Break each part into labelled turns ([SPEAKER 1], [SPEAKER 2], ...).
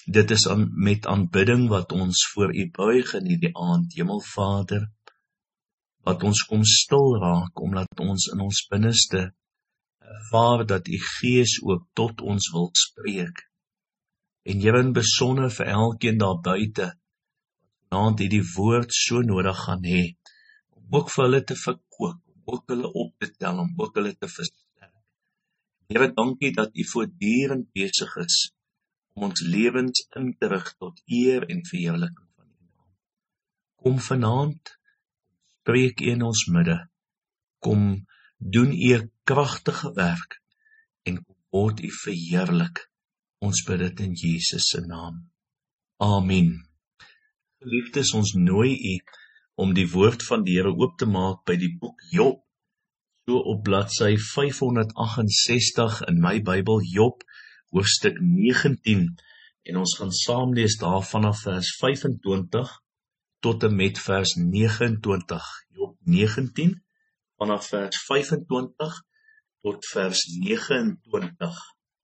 [SPEAKER 1] Dit is met aanbidding wat ons voor U buig in hierdie aand, Hemelvader, wat ons kom stil raak, omdat ons in ons binneste ervaar dat U Gees ook tot ons wil spreek. En Here, in besonder vir elkeen daar buite, vanaand hierdie woord so nodig gaan hê, om ook vir hulle te verkoop, om ook hulle op te tel, om ook hulle te versterk. Here, dankie dat U voortdurend besig is om ons lewens in te rig tot eer en verheerliking van U naam. Kom vanaand, spreek U in ons midde, kom doen U 'n kragtige werk en kom word U verheerlik. Ons bid dit in Jesus se naam. Amen. Geliefdes, ons nooi U om die woord van die Here oop te maak by die boek Job, so op bladsy 568 in my Bybel, Job, hoofstuk 19, en ons gaan saam lees daar vanaf vers 25 tot en met vers 29, Job 19, vanaf vers 25 tot vers 29.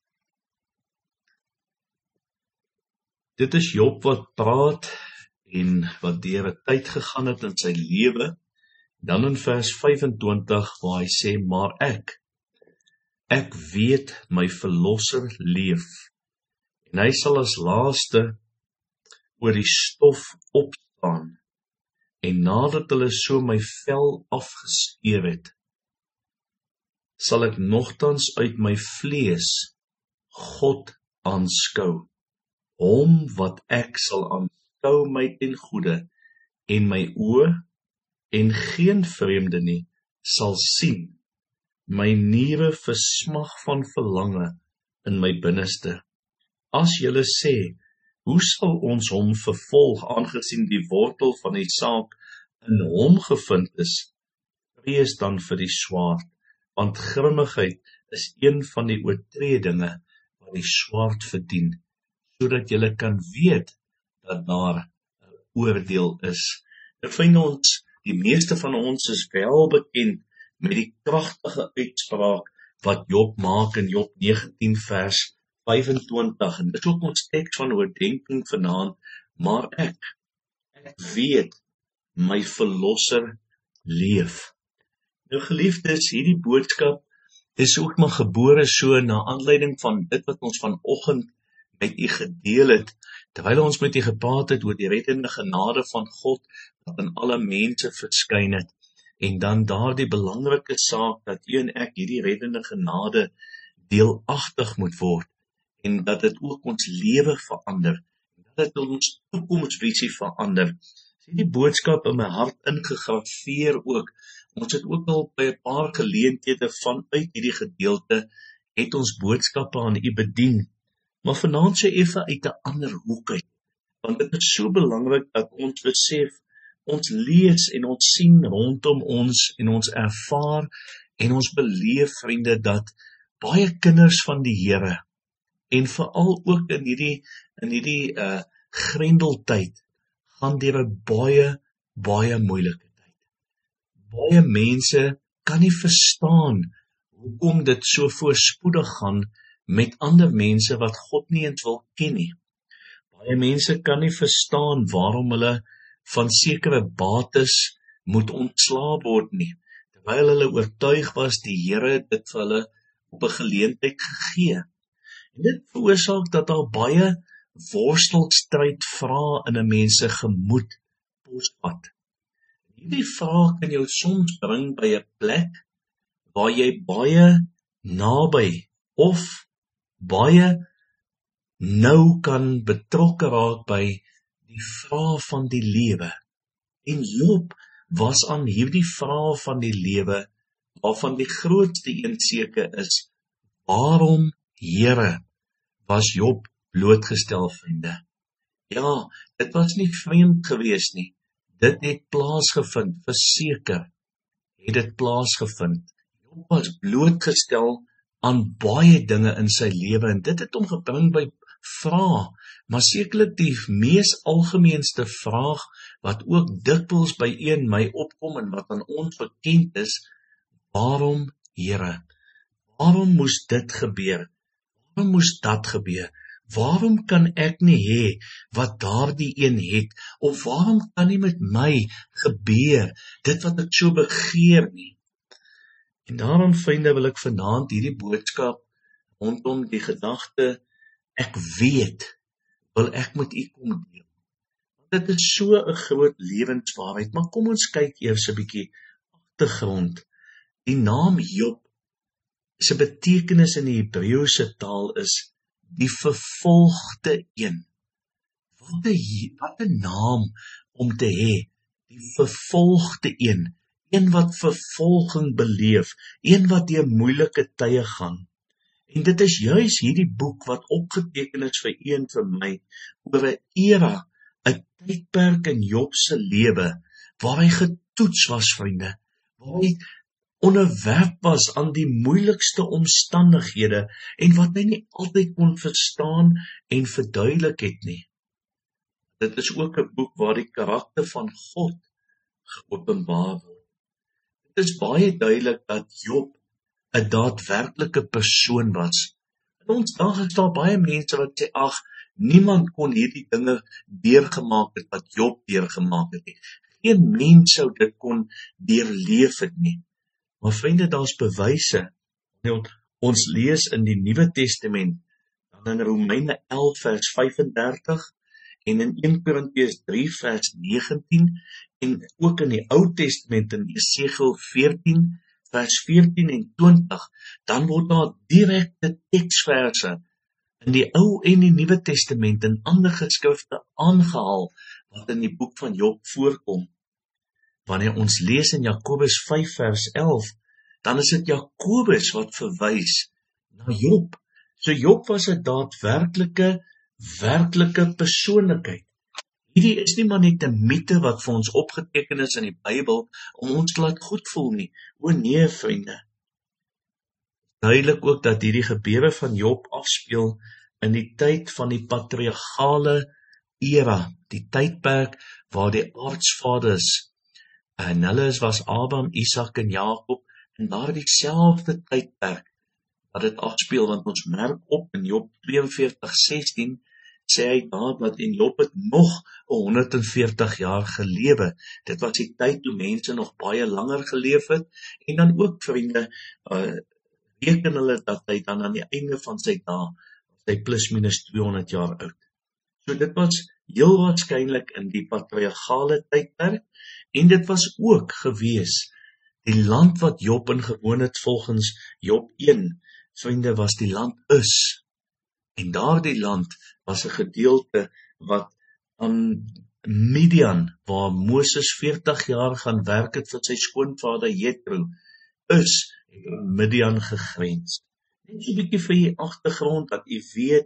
[SPEAKER 1] Dit is Job wat praat en wat deur 'n tyd gegaan het in sy lewe. Dan in vers 25 waar hy sê, maar ek weet my verlosser leef, en hy sal as laaste oor die stof opstaan, en nadat hulle so my vel afgeskeer het, sal ek nogtans uit my vlees God aanskou, hom wat ek sal aanskou my ten goede, en my oë, en geen vreemde nie, sal sien, my niere versmag van verlange in my binneste. As julle sê, hoe sal ons hom vervolg, aangesien die wortel van die saak in hom gevind is, vrees dan vir die swaard, want grimmigheid is een van die oortredinge wat die swaard verdien, sodat julle kan weet dat daar 'n oordeel is. Ek vind ons, die meeste van ons is wel bekend met die kragtige uitspraak wat Job maak in Job 19 vers 25, en dit is ook ons teks van oordenking vanaand, maar ek weet my verlosser leef. Nou geliefdes, hierdie boodskap is ook maar gebore so na aanleiding van dit wat ons vanoggend met U gedeel het, terwyl ons met U gepraat het oor die reddende genade van God wat aan alle mense verskyn het, en dan daardie belangrike saak dat U en ek hierdie reddende genade deelagtig moet word, en dat dit ook ons lewe verander, en dat dit ons toekomsvisie verander. Die boodskap in my hart ingegraveer ook. Ons het ook al by 'n paar geleenthede vanuit hierdie gedeelte het ons boodskappe aan U bedien. Maar vanaand so effe uit 'n ander hoek uit, want dit is so belangrik dat ons besef, ons lees en ons sien rondom ons en ons ervaar en ons beleef, vriende, dat baie kinders van die Here en veral ook in hierdie grendeltyd gaan deur 'n baie moeilike tyd. Baie mense kan nie verstaan hoekom dit so voorspoedig gaan met ander mense wat God nie eens wil ken nie. Baie mense kan nie verstaan waarom hulle van sekere bates moet ontslae word nie, terwyl hulle oortuig was die Here dit vir hulle op 'n geleentheid gegee. En dit veroorsaak dat daar baie worstelstryd vrae in 'n mens se gemoed posvat. Hierdie vraag kan jou soms bring by 'n plek waar jy baie naby of baie nou kan betrokke raak by die vraag van die lewe. En Job was aan hierdie vraag van die lewe, waarvan die grootste een seker is, waarom, Here, was Job blootgestel, vriende? Ja, dit was nie vreemd gewees nie. Dit het plaasgevind, verseker het dit plaasgevind. Job was blootgestel aan baie dinge in sy lewe, en dit het hom gebring by vrae, maar sekerlik die mees algemeenste vraag, wat ook dikwels by een my opkom, en wat aan ons bekend is, waarom, Here? Waarom moes dit gebeur? Waarom moes dat gebeur? waarom kan ek nie hê wat daardie een het, of waarom kan nie met my gebeur, dit wat ek so begeer nie? En daarom, vriende, wil ek vanaand hierdie boodskap rondom die gedagte, ek weet, wil ek met u kom deel. Dit is so 'n groot lewenswaarheid, maar kom ons kyk eers 'n bietjie agtergrond. Die naam Job, se betekenis in die Hebreëse taal is die vervolgde een. Wat 'n naam om te hê, die vervolgde een. Een wat vervolging beleef, een wat deur moeilike tye gaan. En dit is juis hierdie boek wat opgeteken is vir u en vir my, oor 'n era, 'n tydperk in Job se lewe, waar hy getoets was, vriende, waar hy onderwerp was aan die moeilikste omstandighede, en wat hy nie altyd kon verstaan en verduidelik het nie. Dit is ook 'n boek waar die karakter van God geopenbaar word. Dit is baie duidelik dat Job 'n daadwerklike persoon was. In ons dag is daar baie mense wat sê, ag, niemand kon hierdie dinge deurgemaak het wat Job deurgemaak het nie. Geen mens sou dit kon deurleef het nie. Maar vriende, daar's bewyse. Ons lees in die Nuwe Testament, dan in Romeine 11 vers 35 en in 1 Korintiërs 3 vers 19 en ook in die Ou Testament in Jesegiel 14 vers 14 en 20, dan word daar direkte teksverse in die Ou en die Nuwe Testament en ander geskrifte aangehaal wat in die boek van Job voorkom. Wanneer ons lees in Jakobus 5 vers 11, dan is dit Jakobus wat verwys na Job. So Job was 'n werklike persoonlikheid. Hierdie is nie maar net 'n mite wat vir ons opgeteken is in die Bybel om ons te laat goed voel nie. O nee, vriende. Duidelik ook dat hierdie gebeure van Job afspeel in die tyd van die patriargale era, die tydperk waar die aartsvaders, en hulle was Abraham, Isak en Jakob, en daardie selfde tydperk wat dit afspeel, want ons merk op in Job 42:16 sê hy daar dat in Job het nog 140 jaar gelewe. Dit was die tyd toe mense nog baie langer geleef het, en dan ook, vriende, reken hulle dat hy dan aan die einde van sy dae, hy plus minus 200 jaar oud. So dit was heel waarskynlik in die patriargale tydperk, en dit was ook gewees die land wat Job ingewoon het volgens Job 1, vriende, was die land Us. En daardie land was 'n gedeelte wat aan Midian, waar Moses 40 jaar gaan werk het vir sy skoonvader Jethro, Us het aan Midian gegrens. Net so 'n bietjie vir u agtergrond, dat u weet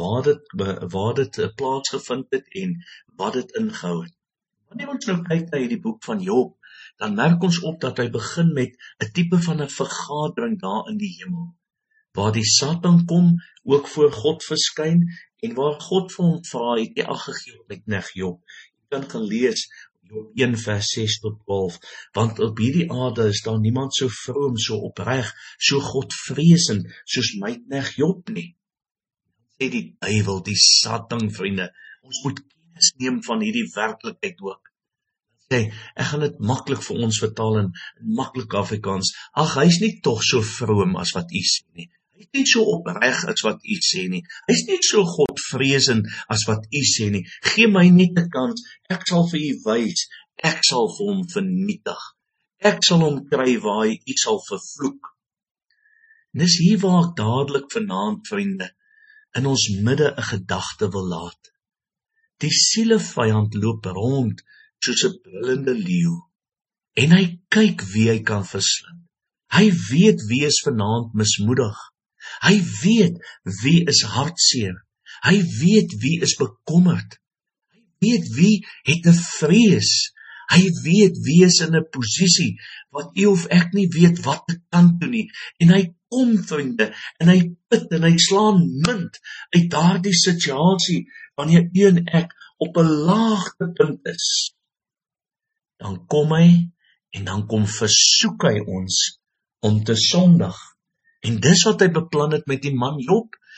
[SPEAKER 1] waar dit plaasgevind het en wat dit ingehou het. Wanneer ons nou kyk na hierdie boek van Job, dan merk ons op dat hy begin met 'n tipe van 'n vergadering daar in die hemel, waar die Satan kom, ook voor God verskyn, en waar God vir hom vra, het jy ag gegee op my knegt Job? Jy kan gaan lees, Job 1 vers 6 tot 12, want op hierdie aarde is daar niemand so vroom, so opreg, so godvreesend, soos my knegt Job nie. Sê die duiwel, die Satan, vriende, ons moet kennis neem van hierdie werklikheid ook. Sê, ek gaan dit maklik vir ons vertaal in maklik Afrikaans, ag, hy's nie tog so vroom as wat u sê nie. Hy is nie so opreg as wat u sê nie. Hy is nie so godvreesend as wat u sê nie. Gee my net 'n kans, ek sal vir u wys, ek sal vir hom vernietig. Ek sal hom kry waar hy u sal vervloek. En dis hier waar ek dadelik vanaand, vriende, in ons midde 'n gedagte wil laat. Die sielevyand loop rond soos 'n brullende leeu, en hy kyk wie hy kan verslind. Hy weet wie is vanaand mismoedig. Hy weet wie is hartseer. Hy weet wie is bekommerd. Hy weet wie het 'n vrees. Hy weet wie is in 'n posisie wat u of ek nie weet wat te kan doen nie. En hy kom, vriende, en hy pit en hy slaan munt uit daardie situasie wanneer u en ek op 'n laagtepunt is. Dan kom hy en dan kom versoek hy ons om te sondig. En dis wat hy beplan het met die man Job. As jy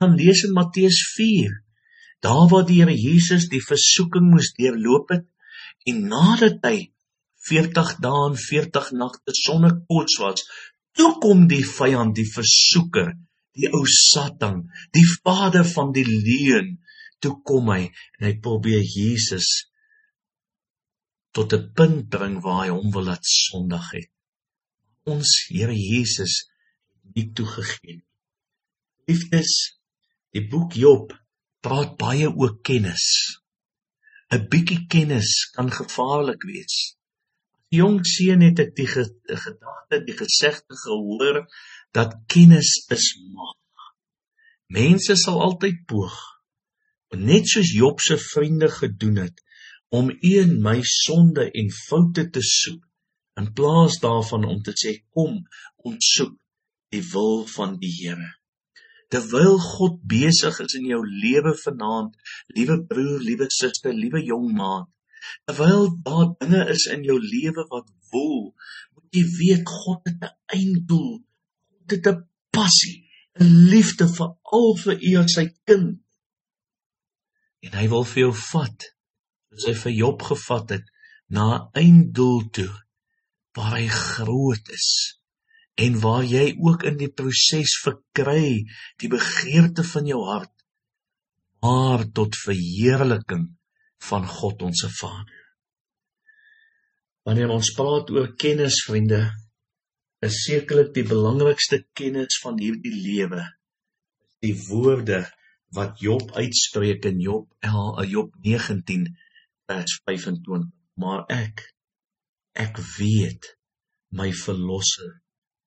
[SPEAKER 1] gaan lees in Matteus 4, daar waar die Here Jesus die versoeking moes deurloop het, en nadat hy 40 dae en 40 nagte sonder kos was, toe kom die vyand, die versoeker, die ou Satan, die vader van die leuen, toe kom hy, en hy probeer Jesus tot 'n punt bring waar hy hom wil laat sondig het. Ons Here Jesus het nie toegegee. Liefdes, die boek Job praat baie oor kennis. 'n Bietjie kennis kan gevaarlik wees. As jong seun het ek die gedagte, die gesegde gehoor, dat kennis is mag. Mense sal altyd poog, net soos Job se vriende gedoen het, om u en my sonde en foute te soek, in plaas daarvan om te sê, kom, ons soek die wil van die Here. Terwyl God besig is in jou lewe vanaand, liewe broer, liewe suster, liewe jong maat, terwyl daar dinge is in jou lewe wat woel, moet jy weet, God het 'n einddoel, God het 'n passie, 'n liefde veral vir u as sy kind. En hy wil vir jou vat, soos hy vir Job gevat het, na 'n einddoel toe, waar hy groot is, en waar jy ook in die proses verkry, die begeerte van jou hart, maar tot verheerliking van God ons Vader. Wanneer ons praat oor kennis, vriende, is sekerlik die belangrikste kennis van hierdie lewe, die woorde wat Job uitspreek in Job 19 vers 25. Maar ek weet my verlosser.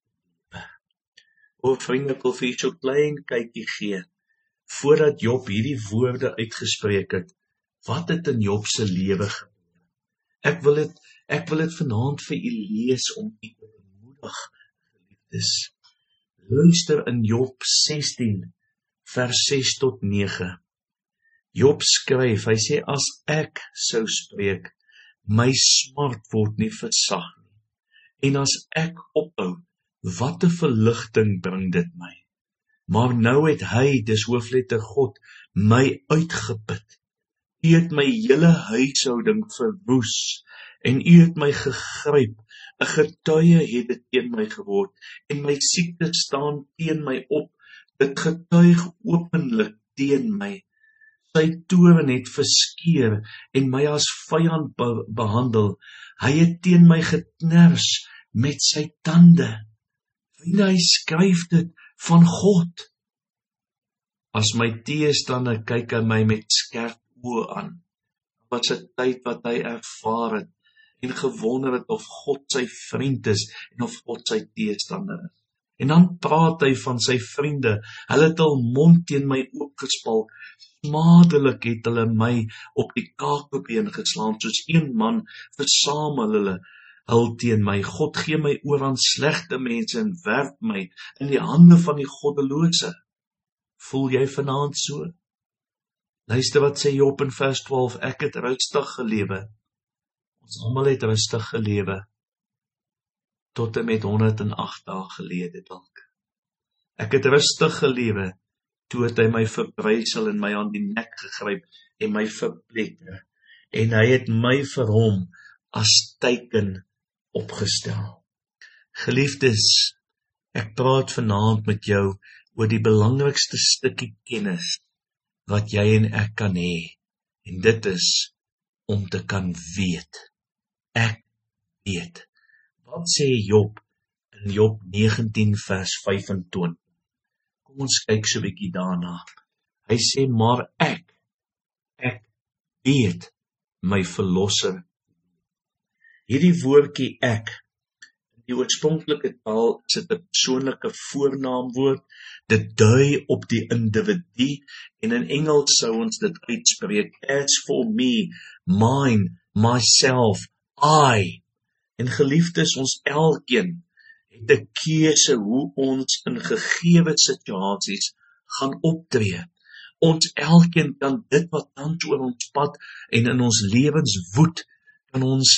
[SPEAKER 1] O vriende, ek wil vir julle so klein kykie gee, voordat Job hierdie woorde uitgespreek het, wat het in Job se lewe gebeur? Ek wil dit vanaand vir u lees om u te bemoedig, geliefdes. Luister in Job 16 vers 6 tot 9. Job skryf, hy sê, as ek sou spreek, my smart word nie versag nie. En as ek ophou, wat 'n verligting bring dit my. Maar nou het hy, dis hoofletter God, my uitgeput. U het my hele huishouding verwoes, en u het my gegryp. 'n Getuie het dit teen my geword, en my siekte staan teen my op. Dit getuig openlik teen my. Sy toorn het verskeer, en my as vyand behandel. Hy het teen my gekners met sy tande. Vriende, hy skryf dit van God. As my teestander kyk aan my met skerp oë aan, was 'n tyd wat hy ervaar het, en gewonder het of God sy vriend is, en of God sy teestander is. En dan praat hy van sy vriende, hulle het hul mond teen my oopgespalk, smadelik het hulle my op die kakebeen geslaan, soos een man versamel hulle hul teen my. God gee my oor aan slegte mense en werp my in die hande van die goddelose. Voel jy vanaand so? Luister wat sê Job in vers 12, ek het rustig gelewe. Ons almal het rustig gelewe, tot en met 108 dae gelede dalk. Ek het rustig gelewe, toe het hy my verbrysel en my aan die nek gegryp en my verpletter, en hy het my vir hom as teken opgestel. Geliefdes, ek praat vanaand met jou oor die belangrikste stukkie kennis wat jy en ek kan hê, en dit is om te kan weet. Ek weet. Wat sê Job in Job 19 vers 25? Kom ons kyk so 'n bietjie daarna. Hy sê, maar ek weet my verlosser. Hierdie woordjie ek, in die oorspronklike taal is dit 'n persoonlike voornaamwoord, dit dui op die individu, en in Engels sou ons dit uitspreek, as for me, mine, myself, I. En geliefdes, ons elkeen het 'n keuse hoe ons in gegeewe situasies gaan optree. Ons elkeen kan dit wat tans oor ons pad en in ons lewens woed, kan ons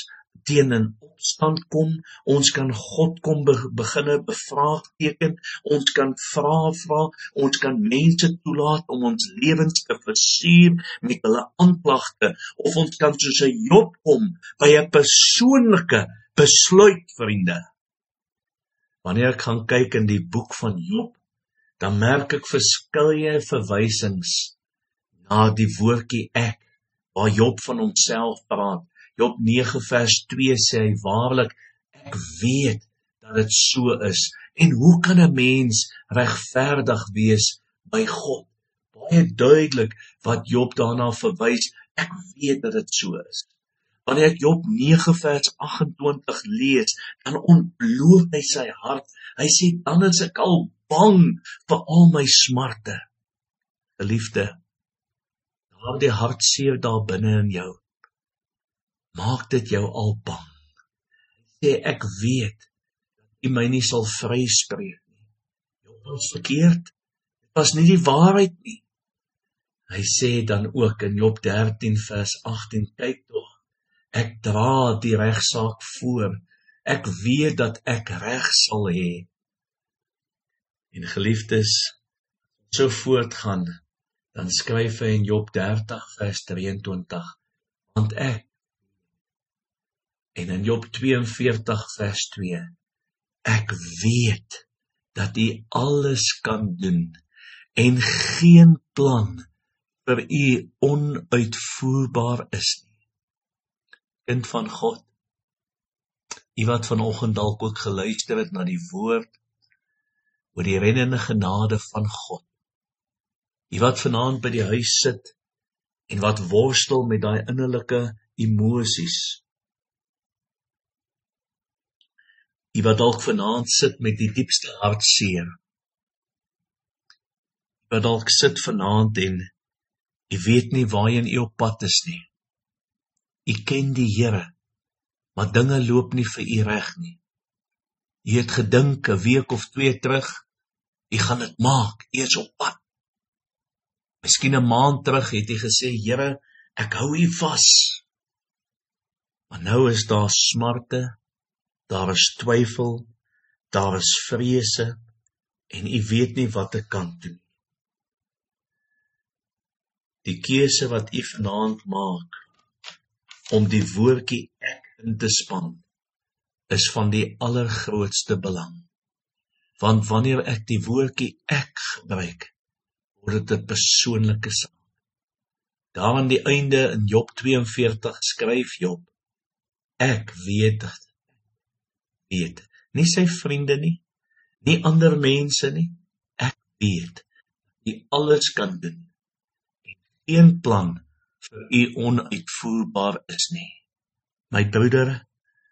[SPEAKER 1] teen in opstand kom, ons kan God kom beginne bevraagteken, ons kan vra, ons kan mense toelaat om ons lewens te versuur met hulle aanklagte, of ons kan soos 'n Job kom by 'n persoonlike besluit, vriende. Wanneer ek gaan kyk in die boek van Job, dan merk ek verskeie verwysings na die woordjie ek, waar Job van homself praat. Job 9 vers 2 sê hy, waarlik, ek weet dat dit so is. En hoe kan 'n mens regverdig wees by God? Baie duidelik wat Job daarna verwys, ek weet dat dit so is. Wanneer ek Job 9 vers 28 lees, dan ontbloot hy sy hart. Hy sê, dan is ek al bang vir al my smarte. Geliefde, daardie hartseer daar binne in jou, maak dit jou al bang. Hy sê, ek weet dat U my nie sal vryspreek nie. Job was verkeerd, dit was nie die waarheid nie. Hy sê dan ook in Job 13 vers 18, kyk tog, ek dra die regsaak voor, ek weet dat ek reg sal hê. En geliefdes, so voortgaan, dan skryf hy in Job 30 vers 23, want ek, en in Job 42 vers 2, ek weet dat U alles kan doen, en geen plan vir U onuitvoerbaar is nie. Kind van God, U wat vanoggend dalk ook geluister het na die woord, oor die reddende genade van God. U wat vanaand by die huis sit, en wat worstel met daai innerlike emosies. U wat dalk vanaand sit met die diepste hartseer. U wat dalk sit vanaand en u weet nie waarheen u op pad is nie. U ken die Here, maar dinge loop nie vir u reg nie. U het gedink 'n week of 2 terug, u gaan dit maak, u is op pad. Miskien 'n maand terug het u gesê, Here, ek hou u vas. Maar nou is daar smarte, daar is twyfel, daar is vrese, en u weet nie wat ek kan doen. Die keuse wat u vanaand maak, om die woordjie ek in te span, is van die allergrootste belang. Want wanneer ek die woordjie ek gebruik, word dit 'n persoonlike saak. Daar aan die einde in Job 42 skryf Job, ek weet dat, nie sy vriende nie, nie ander mense nie, ek weet, U alles kan doen, en geen plan vir U onuitvoerbaar is nie. My broeder,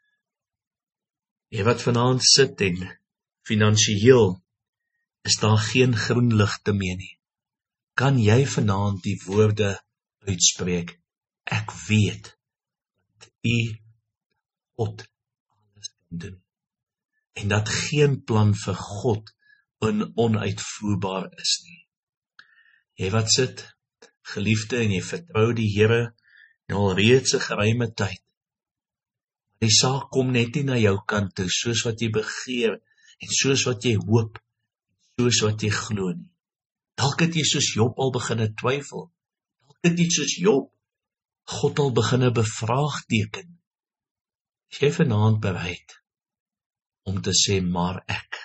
[SPEAKER 1] jy wat vanaand sit en finansiëel is daar geen groen ligte meer nie. Kan jy vanaand die woorde uitspreek, ek weet dat U God alles kan doen, en dat geen plan vir God onuitvoerbaar is nie. Jy wat sit, geliefde, en jy vertrou die Here nou al reeds 'n geruime tyd. Die saak kom net nie na jou kant toe, soos wat jy begeer, en soos wat jy hoop, soos wat jy glo nie. Dalk het jy soos Job al beginne twyfel, dalk het jy soos Job God al beginne bevraagteken. Is jy vanaand bereid om te sê, maar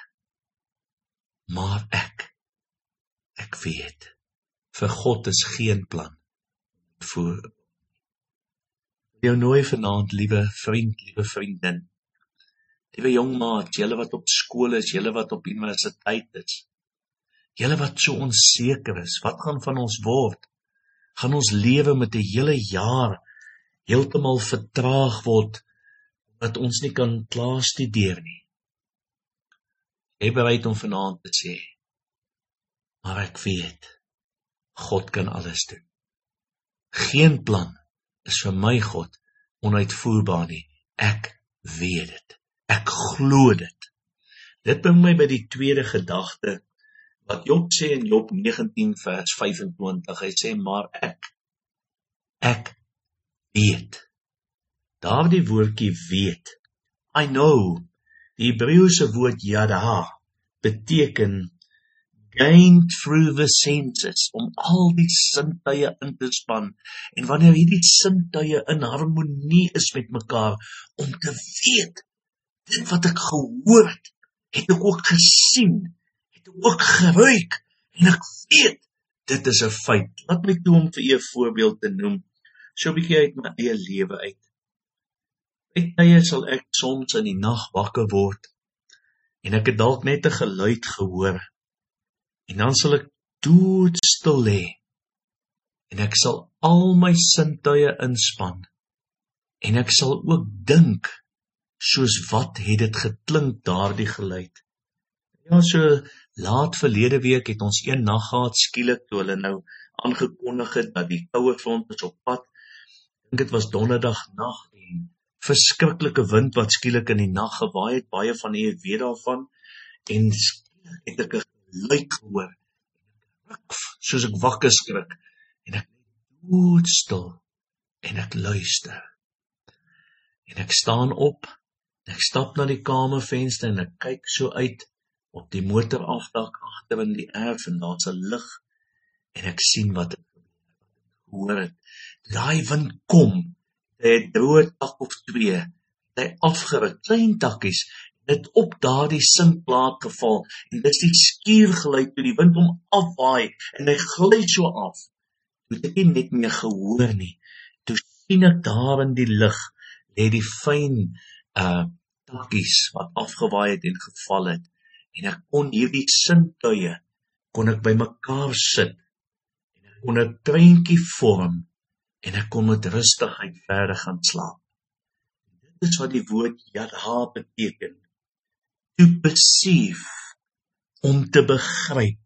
[SPEAKER 1] ek weet, vir God is geen plan voor. Jou nooi vanaand, liewe vriend, liewe vriendin, liewe jongmaat, julle wat op skool is, julle wat op universiteit is, julle wat so onseker is, wat gaan van ons word? Gaan ons lewe met 'n hele jaar heeltemal vertraag word, dat ons nie kan klaar studeer nie? Jy bereid om vanaand te sê, maar ek weet, God kan alles doen. Geen plan is vir my God onuitvoerbaar nie. Ek weet dit. Ek glo dit. Dit bring my by die tweede gedagte, wat Job sê in Job 19 vers 25. Hy sê, maar ek weet. Daardie woordjie weet, I know, die Hebreëse woord yada, beteken gain through the senses, om al die sintuie in te span, en wanneer hierdie sintuie in harmonie is met mekaar, om te weet, dit wat ek gehoor het ek ook gesien, het ek ook geruik, en ek weet, dit is 'n feit. Laat my toe om vir u 'n voorbeeld te noem, so 'n bietjie uit my eie lewe uit. By tye sal ek soms in die nag wakker word, en ek het dalk net 'n geluid gehoor, en dan sal ek doodstil lê, en ek sal al my sintuie inspan, en ek sal ook dink, soos wat het dit geklink daardie geluid. Ja, so laat verlede week het ons een nag gehad skielik toe hulle nou aangekondig het dat die koue front is op pad. Ek dink dit was donderdag nag en verskriklike wind wat skielik in die nag gewaai het, baie van u weet daarvan, en skielik het ek 'n geluid gehoor, soos ek wakker skrik, en ek doodstil, en ek luister, en ek staan op, en ek stap na die kamervenster, en ek kyk so uit, op die motorafdak agter in die erf, en daar's 'n lig, en ek sien wat ek hoor het. Daai wind kom, hy het droë tak of twee, hy afgeruk, klein takkies, het op daardie sinkplaat geval, en dis die skuurgeluid toe die wind hom afwaai, en hy gly so af. Toe het ek nie net meer gehoor nie, toe sien ek daar in die lig, lê die fyn takkies wat afgewaai het en geval het, en ek kon hierdie sintuie, kon ek by mekaar sit, en ek kon 'n treintjie vorm, en ek kon met rustigheid verder gaan slaap. Dit is wat die woord yada beteken, to perceive, om te begryp,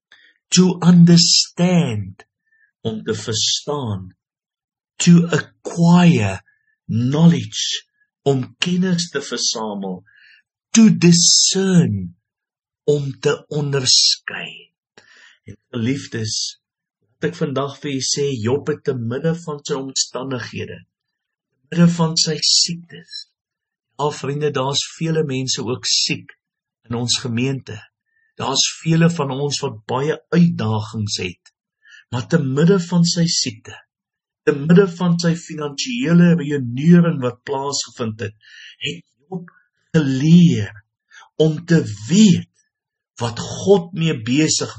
[SPEAKER 1] to understand, om te verstaan, to acquire knowledge, om kennis te versamel, to discern, om te onderskei. En geliefdes, wat ek vandag vir u sê, Job het te midde van sy omstandighede, te midde van sy siektes. Ja, vriende, daar's vele mense ook siek in ons gemeente. Daar's vele van ons wat baie uitdagings het, maar te midde van sy siekte, te midde van sy finansiële reunering wat plaasgevind het, het Job geleer om te weet wat God mee besig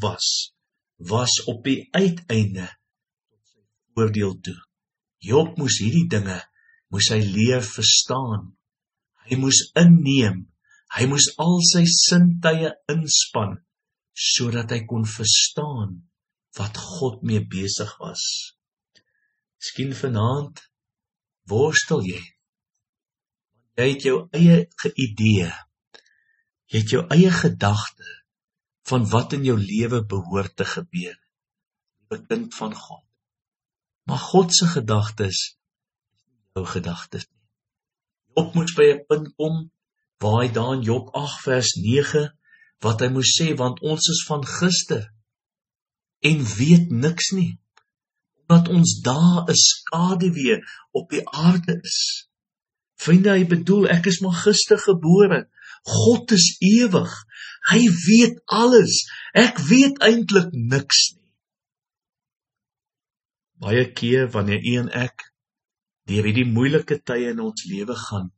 [SPEAKER 1] was op die uiteinde tot sy voordeel toe. Job moes hierdie dinge, moes hy leer verstaan. Hy moes inneem, hy moes al sy sintuie inspan, sodat hy kon verstaan wat God mee besig was. Miskien vanaand worstel jy. Jy het jou eie idee, jy het jou eie gedagte van wat in jou lewe behoort te gebeur. Jy is 'n kind van God. Maar God se gedagtes is nie jou gedagtes nie. Job moes by 'n punt kom, waar hy daar in Job 8 vers 9, wat hy moes sê, want ons is van gister, en weet niks nie, omdat ons daar 'n skaduwee op die aarde is. Vriende, hy bedoel, ek is maar gister gebore, God is ewig, hy weet alles, ek weet eintlik niks nie. Baie keer wanneer u en ek deur hierdie moeilike tye in ons lewe gaan,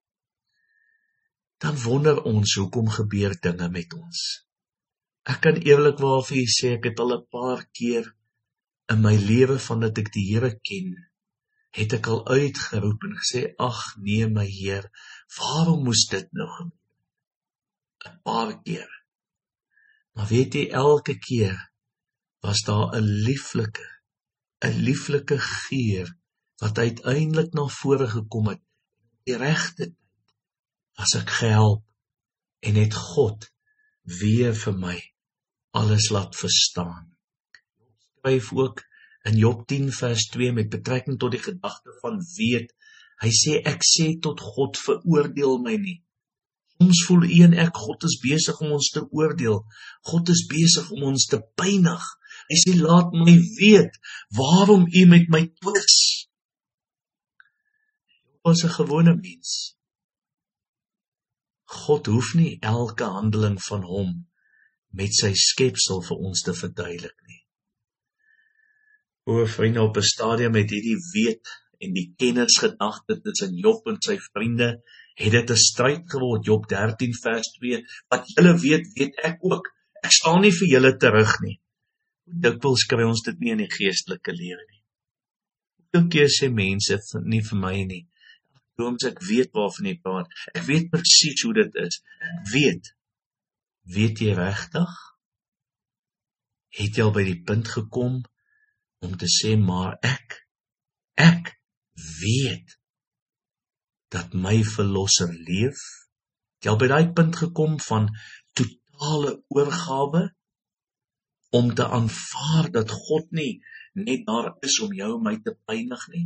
[SPEAKER 1] dan wonder ons hoekom gebeur dinge met ons. Ek kan eerlikwaar vir u sê, ek het al 'n paar keer in my lewe vandat ek die Here ken, het ek al uitgeroep en gesê, ag nee my Heer, waarom moes dit nou gebeur? 'n paar keer. Maar weet jy, elke keer was daar 'n lieflike geur, wat uiteindelik na vore gekom het. Die regte tyd was ek gehelp, en het God weer vir my alles laat verstaan. Job skryf ook in Job 10 vers 2 met betrekking tot die gedagte van weet. Hy sê, ek sê tot God, veroordeel my nie. Soms voel u en ek, God is besig om ons te oordeel. God is besig om ons te pynig. Hy sê, laat my weet, waarom u met my twis. was 'n gewone mens. God hoef nie elke handeling van hom met sy skepsel vir ons te verduidelik nie. O, vriende, op 'n stadium het hierdie weet en die kennersgedagte tussen Job en sy vriende, het dit 'n stryd geword. Job 13 vers 2, wat julle weet, weet ek ook. Ek staan nie vir julle terug nie. Dikwels kry ons dit nie in die geestelike lewe nie. Hoeveel keer sê mense, nie vir my nie. Soms ek weet waarvan jy praat. Ek weet presies hoe dit is. Ek weet. Weet jy regtig? Het jy al by die punt gekom om te sê, maar ek weet dat my verlosser leef? Het jy al by daai punt gekom van totale oorgawe? Om te aanvaar dat God nie net daar is om jou en my te pynig nie.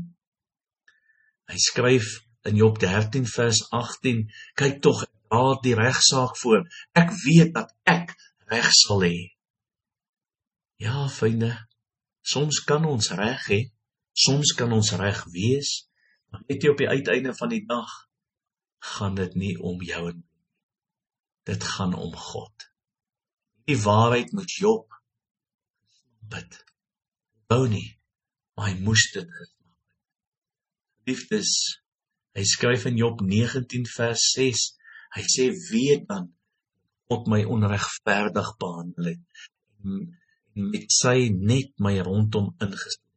[SPEAKER 1] Hy skryf in Job 13 vers 18, kyk tog, ek dra die regsaak voor. Ek weet dat ek reg sal hê. Ja, vriende, soms kan ons reg hê, soms kan ons reg wees, maar weet jy, op die uiteinde van die dag, gaan dit nie om jou en my. Dit gaan om God. Die waarheid moet Job bid. Wou nie, maar hy moes dit gesnap het. Liefdes, hy skryf in Job 19 vers 6, hy sê, weet dan, God my onregverdig behandel het, en met sy net my rondom ingestel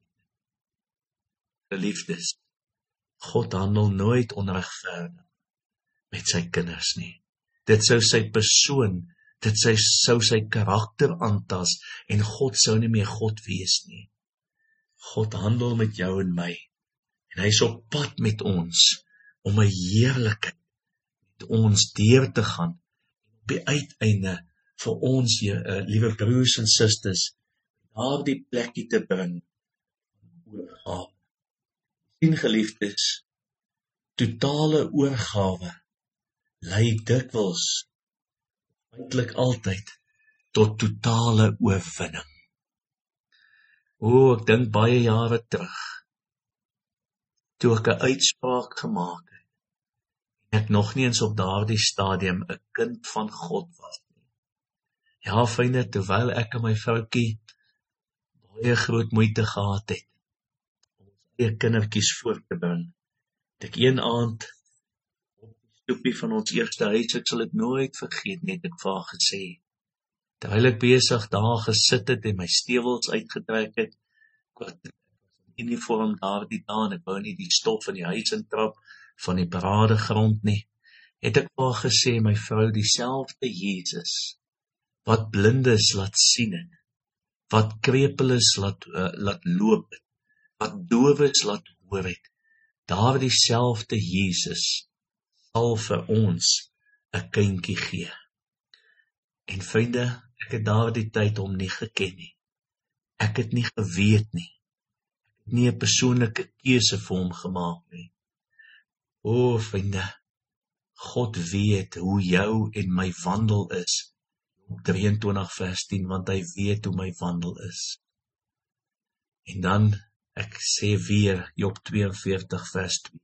[SPEAKER 1] het. Liefdes, God handel nooit onregverdig met sy kinders nie. Dit sou sy persoon, dit sou sy karakter aantas, en God sou nie meer God wees nie. God handel met jou en my, en hy is op pad met ons, om 'n heerlikheid met ons deur te gaan, op die uiteinde vir ons, liewe broers en susters, daar die plekkie te bring, oorgawe. Sien, geliefdes, totale oorgawe, lei dikwels, eintlik altyd, tot totale oorwinning. Ek dink baie jare terug, toe ek 'n uitspraak gemaak het, en ek nog nie eens op daardie stadium 'n kind van God was nie. Ja, vriende, terwyl ek en my vroukie baie groot moeite gehad het, om ons eie kindertjies voor te bring, het ek een aand, op die stoepie van ons eerste huis, ek sal dit nooit vergeet nie, het ek vir haar gesê, terwyl ek besig daar gesit het en my stewels uitgetrek het, ek was in uniform daardie dae, en ek wou nie die stof in die huis intrap van die paradegrond nie, het ek vir haar gesê, my vrou, dieselfde Jesus, wat blindes laat sien het, wat krepeles laat loop het, wat dowes laat hoor het, daardie selfde Jesus sal vir ons 'n kindjie gee. En vriende, ek het daardie tyd hom nie geken nie. Ek het nie geweet nie. Ek het nie 'n persoonlike keuse vir hom gemaak nie. Vriende, God weet hoe jou en my wandel is. Job 23 vers 10, want hy weet hoe my wandel is. En dan, ek sê weer, Job 42 vers 2.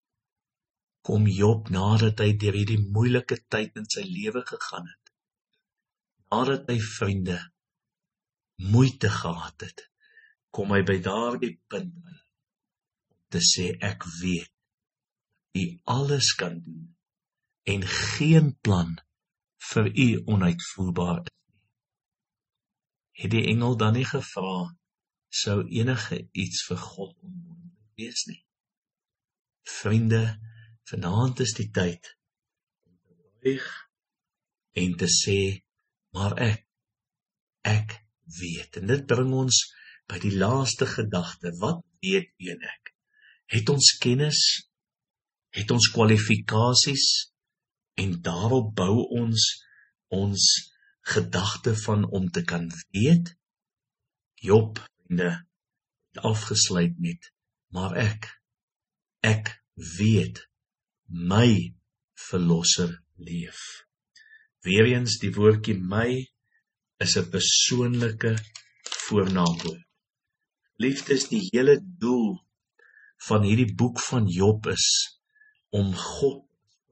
[SPEAKER 1] Kom Job, nadat hy deur hierdie moeilike tyd in sy lewe gegaan het, nadat hy, vriende, moeite gehad het, kom hy by daardie punt om te sê, ek weet, U alles kan doen, en geen plan vir U onuitvoerbaar is nie. Het die engel dan nie gevra, sou enige iets vir God onmoontlik wees nie? Vriende, vanaand is die tyd om te buig en te sê, maar ek weet. En dit bring ons by die laaste gedagte, wat weet U en ek? Het ons kennis? Het ons kwalifikasies? En daarop bou ons gedagte van om te kan weet? Job, vriende, het afgesluit met, maar ek weet, my verlosser leef. Weereens, die woordjie my is 'n persoonlike voornaamwoord. Liefdes, die hele doel van hierdie boek van Job is, om God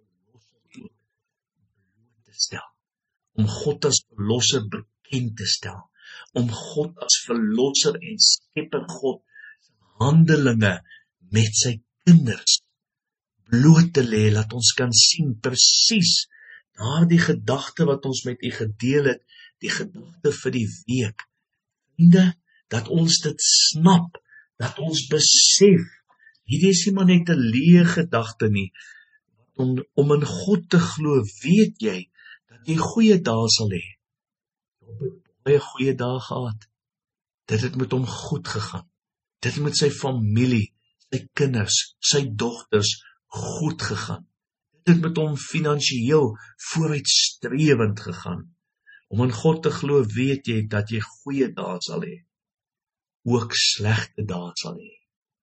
[SPEAKER 1] te stel, om God as verlosser bekend te stel, om God as verlosser en skepper God handelinge met sy kinders bloot te lê, laat ons kan sien presies daardie gedagte wat ons met u gedeel het, die gedagte vir die week. Vriende, dat ons dit snap, dat ons besef, hierdie is nie maar net 'n leë gedagte nie, om in God te glo, weet jy, dat jy goeie dae sal hê. Job het baie goeie dae gehad. Dit het met hom goed gegaan. Dit het met sy familie, sy kinders, sy dogters goed gegaan. Dit het met hom finansiëel vooruitstrewend gegaan. Om in God te glo, weet jy dat jy goeie dae sal hê. Ook slegte dae sal hê.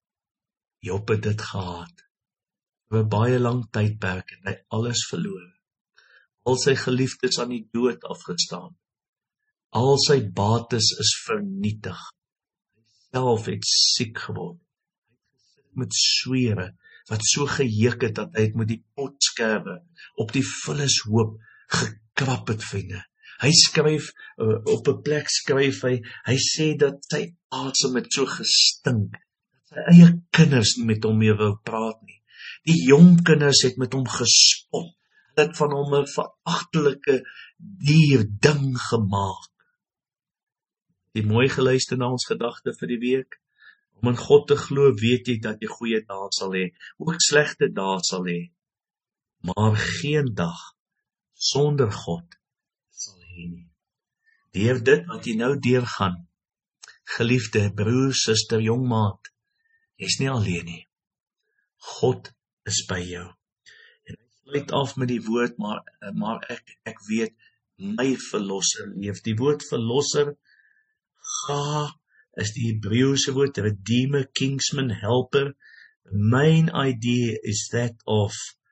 [SPEAKER 1] Job het dit gehad. Vir 'n baie lang tydperk het hy alles verloor. Al sy geliefdes aan die dood afgestaan. Al sy bates is vernietig. Hy self het siek geword. Hy het gesit met swere wat so gejuk het dat hy het met die potskerwe op die vullishoop gekrap het, vriende. Hy skryf, op 'n plek skryf hy sê dat sy asem het so gestink, dat sy eie kinders nie met hom meer wou praat nie. Die jong kinders het met hom gespot, het van hom 'n veragtelike ding gemaak. Die mooi geluister na ons gedagte vir die week. Om in God te glo, weet jy dat jy goeie dae sal hê, ook slegte dae sal hê, maar geen dag sonder God sal hê nie. Deur dit wat jy nou deurgaan, geliefde broer, suster, jong maat, jy's nie alleen nie. God is by jou. En hy sluit af met die woord, maar ek weet, my verlosser leef. Die woord verlosser, ga, is die Hebreëse woord, redeemer, kinsman, helper. The main idea is that of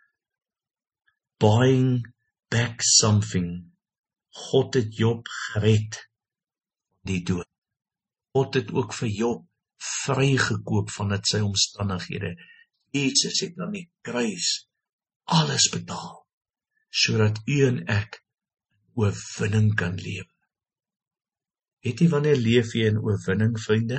[SPEAKER 1] buying back something. God het Job gered van die dood. God het ook vir Job vrygekoop van sy omstandighede. Jesus het aan die kruis alles betaal, sodat u en ek oorwinning kan lewe. Het jy wanneer leef jy in oorwinning, vriende?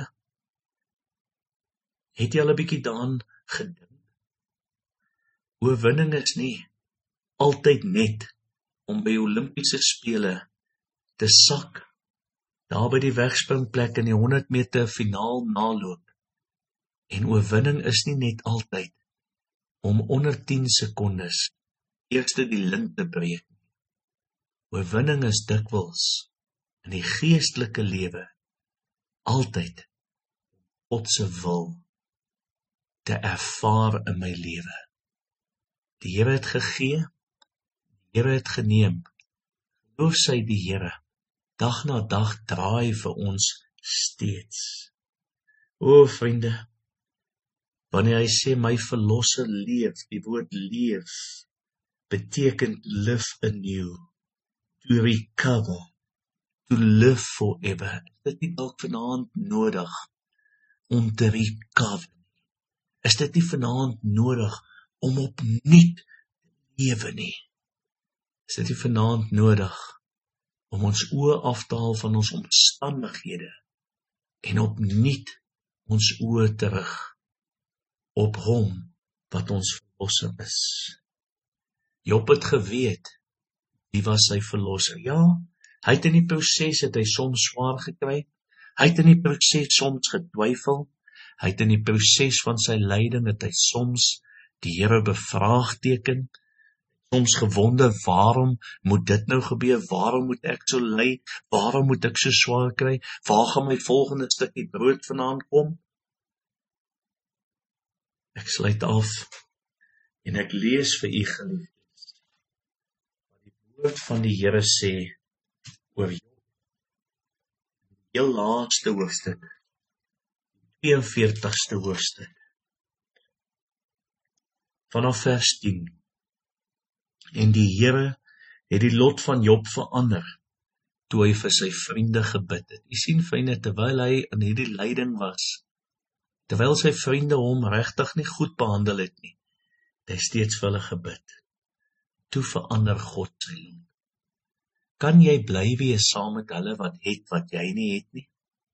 [SPEAKER 1] Het jy al 'n bietjie daaraan gedink? Oorwinning is nie altyd net om by Olimpiese spele te sak, daar by die wegspringplek in die 100 meter finaal naloop. En oorwinning is nie net altyd om onder 10 sekondes eerste die lint te breek. Oorwinning is dikwels in die geestelike lewe altyd God se wil te ervaar in my lewe. Die Here het gegee, die Here het geneem. Geloof sy die Here, dag na dag draai vir ons steeds. O vriende, wanneer hy sê my verlosser leef, die woord leef beteken live anew, to recover, to live forever. Is dit nie dalk vanaand nodig om te recover? Is dit nie vanaand nodig om opnuut te lewe nie? Is dit nie vanaand nodig om ons oë af te haal van ons omstandighede en opnuut ons oë terug op hom wat ons verlosser is? Job het geweet, wie was sy verlosser? Ja, hy het in die proses het hy soms swaar gekry, hy het in die proses soms getwyfel, hy het in die proses van sy lyding het hy soms die Here bevraagteken, soms gewonder, waarom moet dit nou gebeur, waarom moet ek so ly, waarom moet ek so swaar kry, waar gaan my volgende stukkie brood vandaan kom? Ek sluit af en ek lees vir u geliefdes wat die woord van die Here sê oor Job. Die heel laaste hoofstuk, die 42ste hoofstuk, vanaf vers 10. En die Here het die lot van Job verander, toe hy vir sy vriende gebid het. U sien, vriende, terwyl hy in hierdie lyding was, terwyl sy vriende hom regtig nie goed behandel het nie, het hy steeds vir hulle gebid. Toe verander God sy lot. Kan jy bly wees saam met hulle wat jy nie het nie?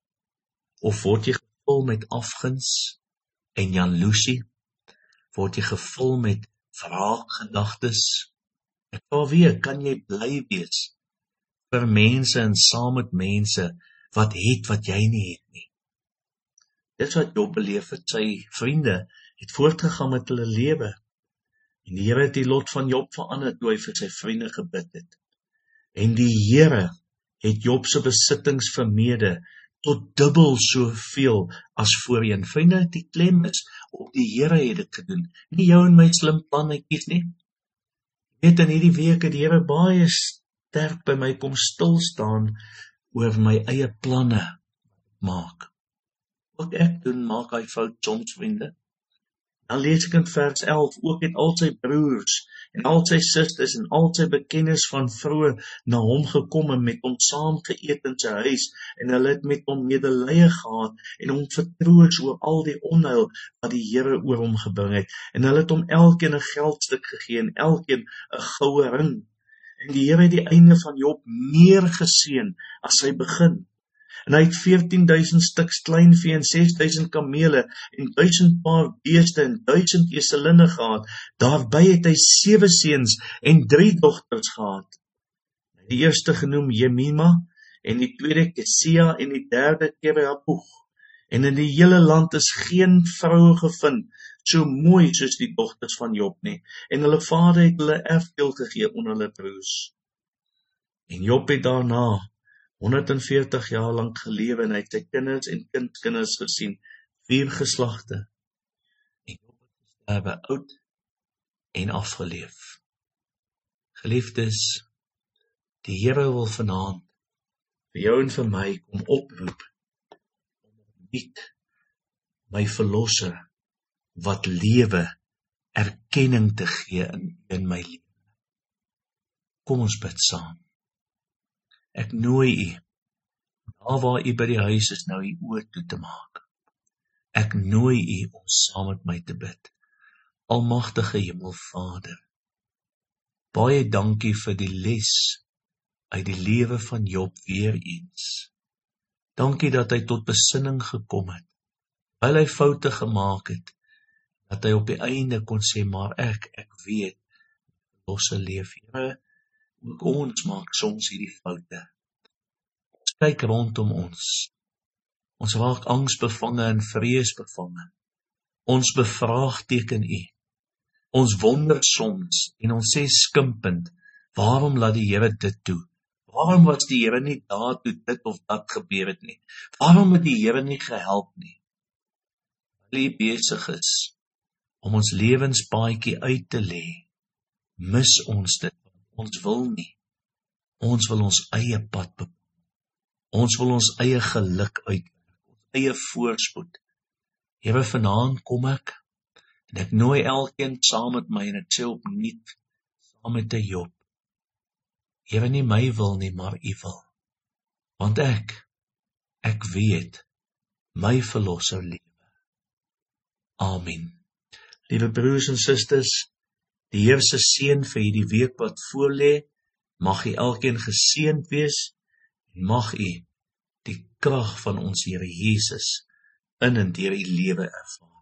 [SPEAKER 1] Of word jy gevul met afguns en jaloesie? Word jy gevul met wraakgedagtes? Ek wil weet, kan jy bly wees vir mense en saam met mense wat jy nie het nie? Dis wat Job beleef het, sy vriende het voortgegaan met hulle lewe. En die Here het die lot van Job verander toe hy vir sy vriende gebid het. En die Here het Job se besittings vermeerder tot dubbel soveel as voorheen. Vriende, die klem is op die Here het dit gedoen, nie jou en my slim plannetjies nie. Weet, in hierdie week het die Here baie sterk by my kom stil staan oor my eie planne maak. Ook ek maak hy fout soms, vriende. Dan lees ek in vers 11, ook het al sy broers en al sy susters en al sy bekenners van vroeër na hom gekom en met hom saam geëet in sy huis, en hulle het met hom medelee gehad en hom vertroos oor al die onheil wat die Here oor hom gebring het, en hulle het hom elkeen 'n geldstuk gegee en elkeen 'n goue ring. En die Here het die einde van Job meer geseën as sy begin. En hy het 14.000 stuks kleinvee en 6.000 kamele en 1000 paar beeste en 1000 eselinne gehad. Daarby het hy 7 seuns en 3 dogters gehad. Die eerste genoem Jemima, en die tweede Kesia en die derde Kerapuch. En in die hele land is geen vrou gevind so mooi soos die dogters van Job nie. En hulle vader het hulle erfdeel gegee onder hulle broers. En Job het daarna 140 jaar lank gelewe en hy het sy kinders en kindskinders gesien, 4 geslagte. En Job het gesterwe oud en afgeleef. Geliefdes, die Here wil vanaand vir jou en vir my kom oproep om opnuut my verlosser wat lewe erkenning te gee in my lewe. Kom ons bid saam. Ek nooi u, daar waar u by die huis is, nou u oë toe te maak. Ek nooi u om saam met my te bid. Almagtige Hemelvader, baie dankie vir die les uit die lewe van Job weer eens. Dankie dat hy tot besinning gekom het, terwyl hy foute gemaak het, dat hy op die einde kon sê, maar ek weet, losse leef. Here, ook ons maak soms hierdie foute. Ons kyk rondom ons. Ons raak angsbevange en vreesbevange. Ons bevraagteken u. Ons wonder soms en ons sê skimpend, waarom laat die Here dit toe? Waarom was die Here nie daar toe dit of dat gebeur het nie? Waarom het die Here nie gehelp nie? Terwyl hy besig is om ons lewenspaadjie uit te lê, mis ons dit. Ons wil nie. Ons wil ons eie pad bepaal. Ons wil ons eie geluk uitwerk, ons eie voorspoed. Here, vanaand kom ek, en ek nooi elkeen saam met my, en ek sê opnuut, saam met die Job. Here, nie my wil nie, maar u wil. Want ek weet, my verlosser lewe. Amen. Liewe broers en susters, die Here se seën vir hierdie week wat voorlê, mag u elkeen geseënd wees, en mag u die krag van ons Here Jesus in en deur u lewe ervaar.